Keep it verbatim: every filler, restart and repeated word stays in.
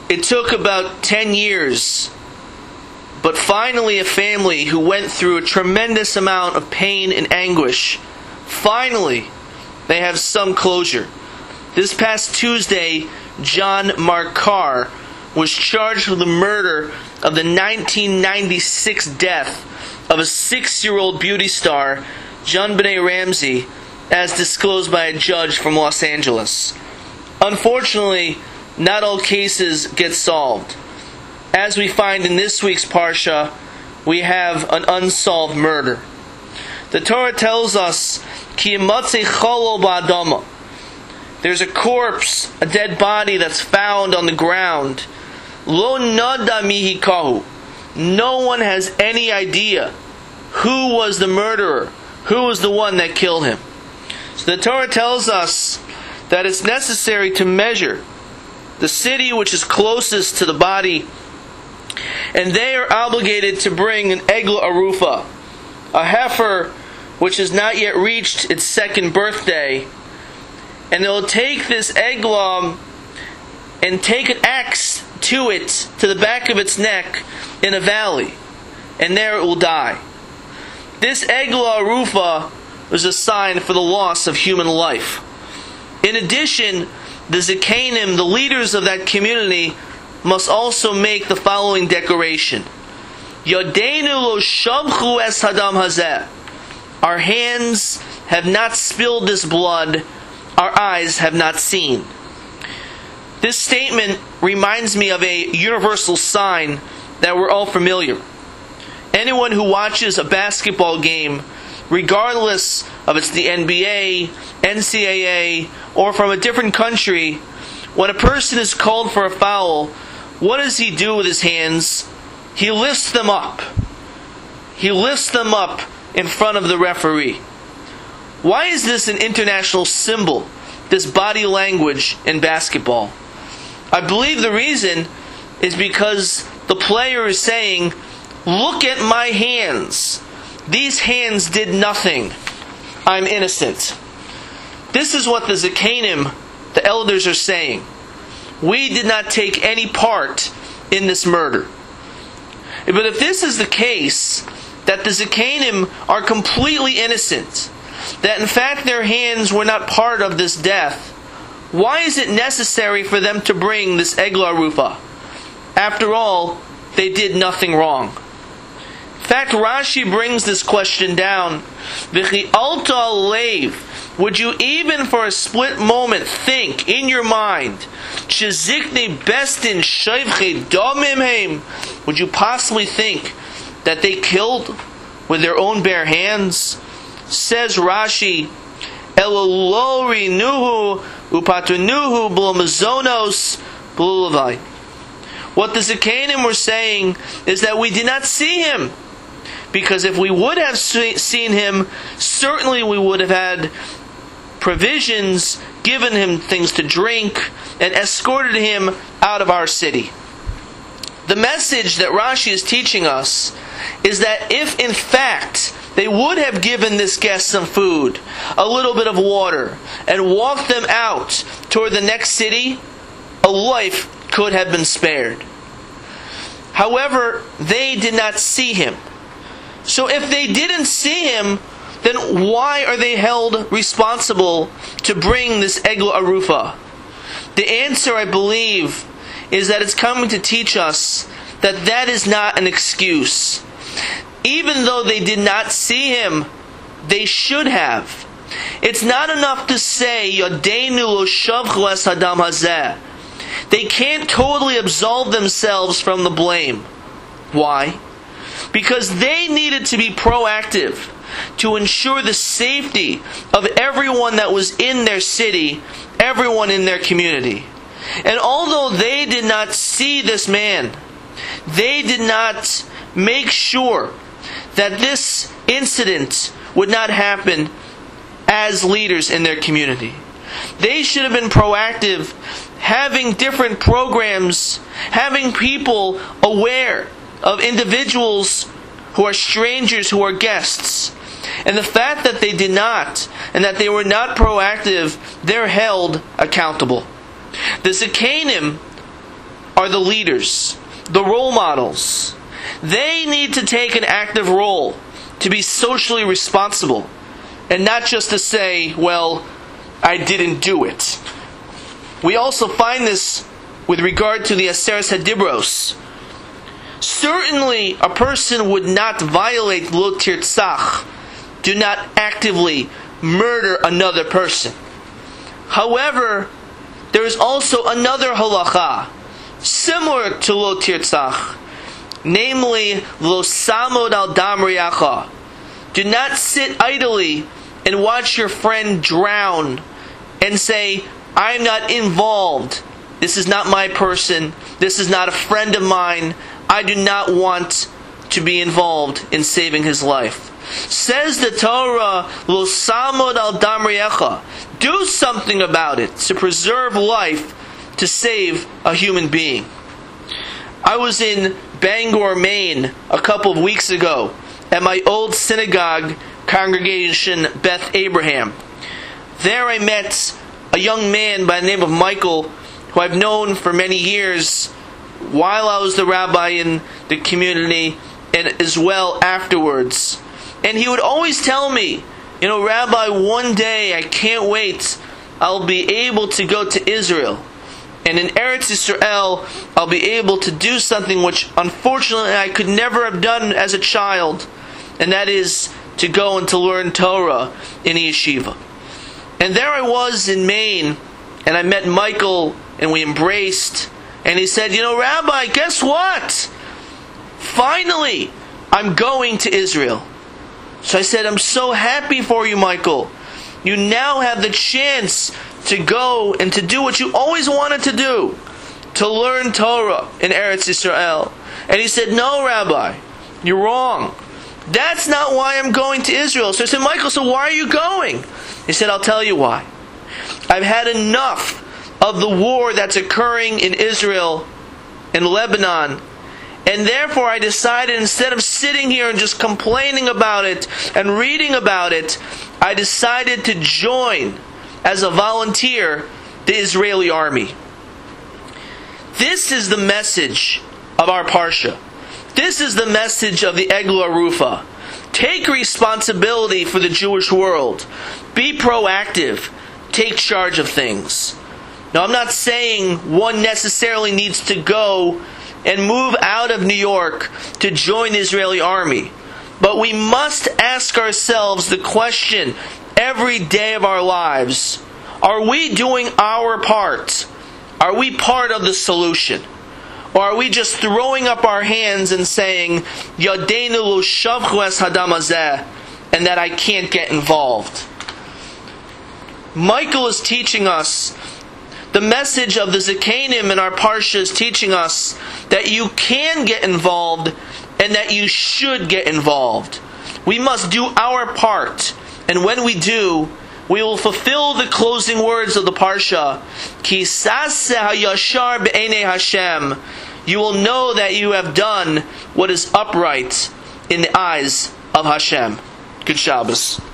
It took about ten years, but finally a family who went through a tremendous amount of pain and anguish, finally they have some closure. This past Tuesday, John Mark Carr was charged with the murder of the nineteen ninety-six death of a six-year-old beauty star, JonBenét Ramsey, as disclosed by a judge from Los Angeles. Unfortunately, not all cases get solved. As we find in this week's Parsha, we have an unsolved murder. The Torah tells us, Ki yimatze cholol ba'adama. There's a corpse, a dead body that's found on the ground. Lo nada mihi kahu. No one has any idea who was the murderer, who was the one that killed him. So the Torah tells us that it's necessary to measure the city which is closest to the body, and they are obligated to bring an eglah arufa, a heifer which has not yet reached its second birthday, and they'll take this eglah and take an axe to it, to the back of its neck, in a valley, and there it will die. This eglah arufa was a sign for the loss of human life. In addition, the Zikanim, the leaders of that community, must also make the following declaration: Yodeinu lo shabchu es hadam hazeh. Our hands have not spilled this blood, our eyes have not seen. This statement reminds me of a universal sign that we're all familiar. Anyone who watches a basketball game, regardless of it's the N B A, N C double A, or from a different country, when a person is called for a foul, what does he do with his hands? He lifts them up. He lifts them up in front of the referee. Why is this an international symbol, this body language in basketball? I believe the reason is because the player is saying, look at my hands. These hands did nothing. I'm innocent. This is what the Zikanim, the elders, are saying. We did not take any part in this murder. But if this is the case, that the Zikanim are completely innocent, that in fact their hands were not part of this death, why is it necessary for them to bring this eglah arufa? After all, they did nothing wrong. In fact, Rashi brings this question down. V'chi alta leiv. Would you even for a split moment think in your mind, Shezikni bestin shayvche domim heim? Would you possibly think that they killed with their own bare hands? Says Rashi, Elolori nuhu upatunuhu b'lamazonos b'lulavai. What the Zikanim were saying is that we did not see him. Because if we would have seen him, certainly we would have had provisions, given him things to drink, and escorted him out of our city. The message that Rashi is teaching us is that if in fact they would have given this guest some food, a little bit of water, and walked them out toward the next city, a life could have been spared. However, they did not see him. So if they didn't see him, then why are they held responsible to bring this eglah arufa? The answer, I believe, is that it's coming to teach us that that is not an excuse. Even though they did not see him, they should have. It's not enough to say, Yodeinu lo shavchu es hadam hazeh. They can't totally absolve themselves from the blame. Why? Because they needed to be proactive to ensure the safety of everyone that was in their city, everyone in their community. And although they did not see this man, they did not make sure that this incident would not happen as leaders in their community. They should have been proactive, having different programs, having people aware of individuals who are strangers, who are guests. And the fact that they did not, and that they were not proactive, they're held accountable. The Zikanim are the leaders, the role models. They need to take an active role to be socially responsible, and not just to say, well, I didn't do it. We also find this with regard to the Aseret HaDibros. Certainly, a person would not violate Lo Tirtzach, do not actively murder another person. However, there is also another halacha, similar to Lo Tirtzach, namely, Lo Samod Al Dam Riacha. Do not sit idly and watch your friend drown and say, I am not involved. This is not my person. This is not a friend of mine. I do not want to be involved in saving his life. Says the Torah, Lo Samod Al Dam Riacha. Do something about it to preserve life, to save a human being. I was in Bangor, Maine, a couple of weeks ago at my old synagogue congregation, Beth Abraham. There I met a young man by the name of Michael, who I've known for many years while I was the rabbi in the community and as well afterwards. And he would always tell me, you know, Rabbi, one day I can't wait, I'll be able to go to Israel. And in Eretz Yisrael, I'll be able to do something which unfortunately I could never have done as a child. And that is to go and to learn Torah in a yeshiva. And there I was in Maine, and I met Michael, and we embraced. And he said, you know, Rabbi, guess what? Finally, I'm going to Israel. So I said, I'm so happy for you, Michael. You now have the chance to go and to do what you always wanted to do, to learn Torah in Eretz Yisrael. And he said, no, Rabbi, you're wrong. That's not why I'm going to Israel. So I said, Michael, so why are you going? He said, I'll tell you why. I've had enough of the war that's occurring in Israel and Lebanon. And therefore I decided, instead of sitting here and just complaining about it and reading about it, I decided to join as a volunteer the Israeli army. This is the message of our Parsha. This is the message of the Eglah Arufa. Take responsibility for the Jewish world. Be proactive. Take charge of things. Now, I'm not saying one necessarily needs to go and move out of New York to join the Israeli army. But we must ask ourselves the question every day of our lives. Are we doing our part? Are we part of the solution? Or are we just throwing up our hands and saying, Yadeinu lo shavchu es hadam hazeh, and that I can't get involved? Michael is teaching us, the message of the Zekanim in our Parsha is teaching us that you can get involved and that you should get involved. We must do our part. And when we do, we will fulfill the closing words of the Parsha. Ki saseh hayashar be'enei Hashem. You will know that you have done what is upright in the eyes of Hashem. Good Shabbos.